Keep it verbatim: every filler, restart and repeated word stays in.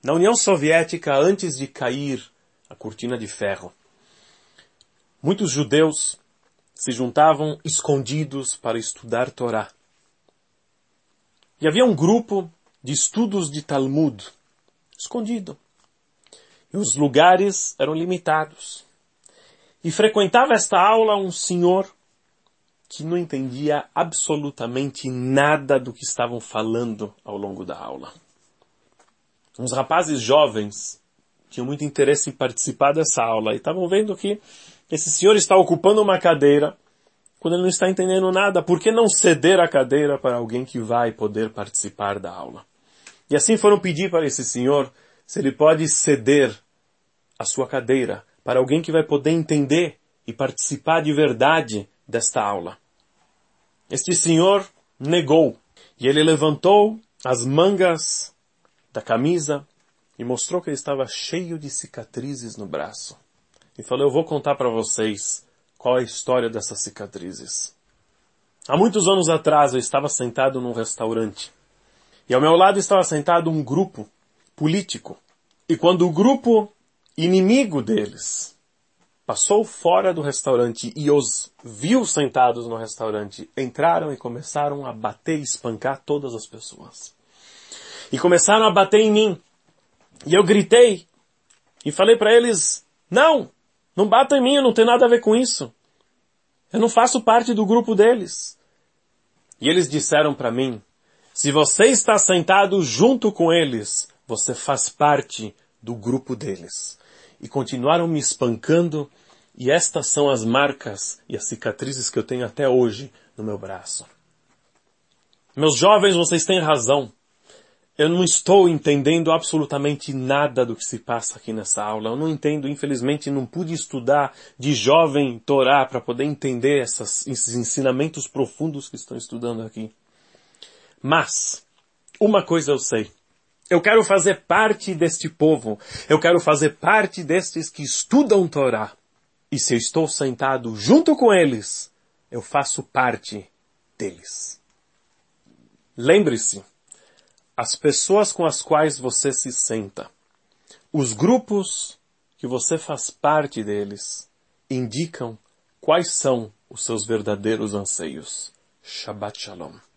Na União Soviética, antes de cair a cortina de ferro, muitos judeus se juntavam escondidos para estudar Torá. E havia um grupo de estudos de Talmud, escondido. E os lugares eram limitados. E frequentava esta aula um senhor que não entendia absolutamente nada do que estavam falando ao longo da aula. Uns rapazes jovens tinham muito interesse em participar dessa aula e estavam vendo que esse senhor está ocupando uma cadeira quando ele não está entendendo nada. Por que não ceder a cadeira para alguém que vai poder participar da aula? E assim foram pedir para esse senhor se ele pode ceder a sua cadeira para alguém que vai poder entender e participar de verdade desta aula. Este senhor negou e ele levantou as mangas da camisa e mostrou que ele estava cheio de cicatrizes no braço. E falou, eu vou contar para vocês qual é a história dessas cicatrizes. Há muitos anos atrás eu estava sentado num restaurante e ao meu lado estava sentado um grupo político. E quando o grupo inimigo deles passou fora do restaurante e os viu sentados no restaurante, entraram e começaram a bater e espancar todas as pessoas. E começaram a bater em mim. E eu gritei e falei para eles, não, não batam em mim, eu não tenho nada a ver com isso. Eu não faço parte do grupo deles. E eles disseram para mim, se você está sentado junto com eles, você faz parte do grupo deles. E continuaram me espancando, e estas são as marcas e as cicatrizes que eu tenho até hoje no meu braço. Meus jovens, vocês têm razão. Eu não estou entendendo absolutamente nada do que se passa aqui nessa aula. Eu não entendo, infelizmente, não pude estudar de jovem Torá para poder entender essas, esses ensinamentos profundos que estão estudando aqui. Mas, uma coisa eu sei. Eu quero fazer parte deste povo. Eu quero fazer parte destes que estudam Torá. E se eu estou sentado junto com eles, eu faço parte deles. Lembre-se, as pessoas com as quais você se senta, os grupos que você faz parte deles, indicam quais são os seus verdadeiros anseios. Shabbat Shalom.